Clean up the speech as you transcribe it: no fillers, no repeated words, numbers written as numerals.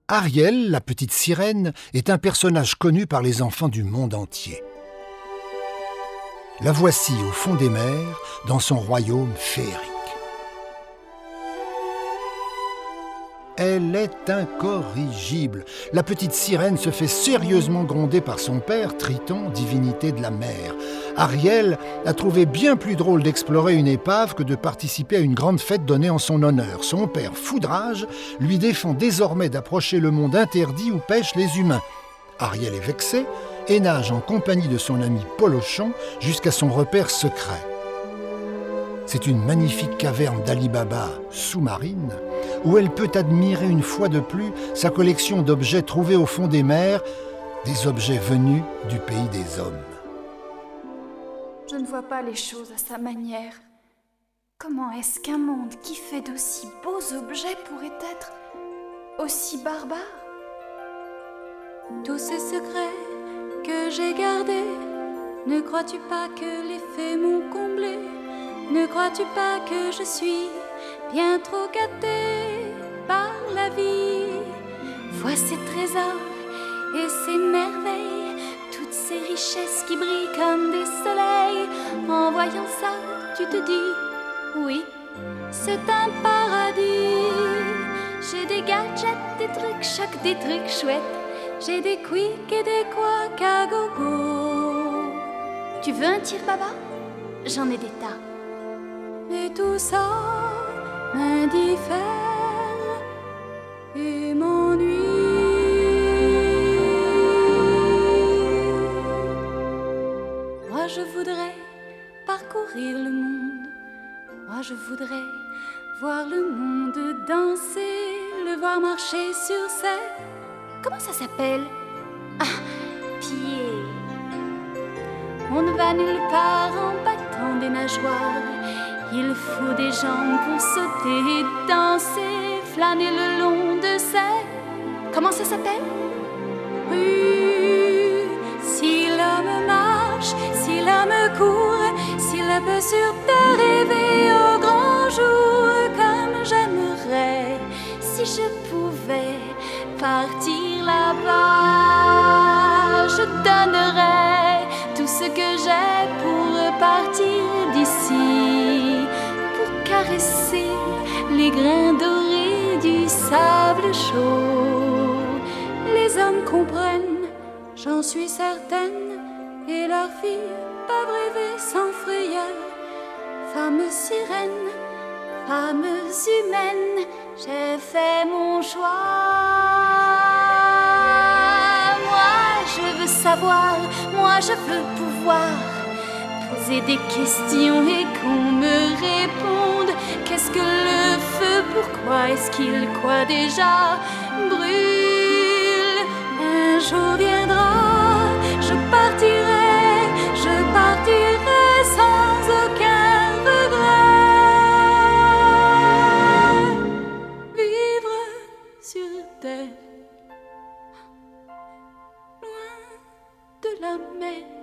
Ariel, la petite sirène, est un personnage connu par les enfants du monde entier. La voici au fond des mers, dans son royaume féerique. Elle est incorrigible. La petite sirène se fait sérieusement gronder par son père, Triton, divinité de la mer. Ariel a trouvé bien plus drôle d'explorer une épave que de participer à une grande fête donnée en son honneur. Son père, Foudrage, lui défend désormais d'approcher le monde interdit où pêchent les humains. Ariel est vexée et nage en compagnie de son ami Polochon jusqu'à son repère secret. C'est une magnifique caverne d'Ali Baba sous-marine où elle peut admirer une fois de plus sa collection d'objets trouvés au fond des mers, des objets venus du pays des hommes. Je ne vois pas les choses à sa manière. Comment est-ce qu'un monde qui fait d'aussi beaux objets pourrait être aussi barbare ? Tous ces secrets que j'ai gardés, ne crois-tu pas que les fées m'ont comblé ? Ne crois-tu pas que je suis bien trop gâtée par la vie ? Vois ces trésors et ces merveilles, toutes ces richesses qui brillent comme des soleils. En voyant ça, tu te dis, oui, c'est un paradis. J'ai des gadgets, des trucs chocs, des trucs chouettes. J'ai des quicks et des couacs à gogo. Tu veux un tire-baba ? J'en ai des tas. Et tout ça m'indiffère et m'ennuie. Moi je voudrais parcourir le monde. Moi je voudrais voir le monde danser, le voir marcher sur ses... Comment ça s'appelle ? Ah, pieds. On ne va nulle part en battant des nageoires. Il faut des jambes pour sauter et danser, flâner le long de ces... Comment ça s'appelle ? Rues. Si l'homme marche, si l'homme court, s'il peut sur terre rêver au grand jour, comme j'aimerais, si je pouvais partir là-bas, je donnerais tout ce que j'ai pour partir d'ici, pour caresser les grains dorés du sable chaud. Les hommes comprennent, j'en suis certaine, et leurs filles peuvent rêver sans frayeur. Femmes sirènes, femmes humaines, j'ai fait mon choix. Moi je veux savoir, moi je veux pouvoir poser des questions et qu'on me réponde. Qu'est-ce que le feu, pourquoi est-ce qu'il quoi déjà brûle? Un jour viendra, je partirai sans aucun regret. Vivre sur terre, loin de la mer.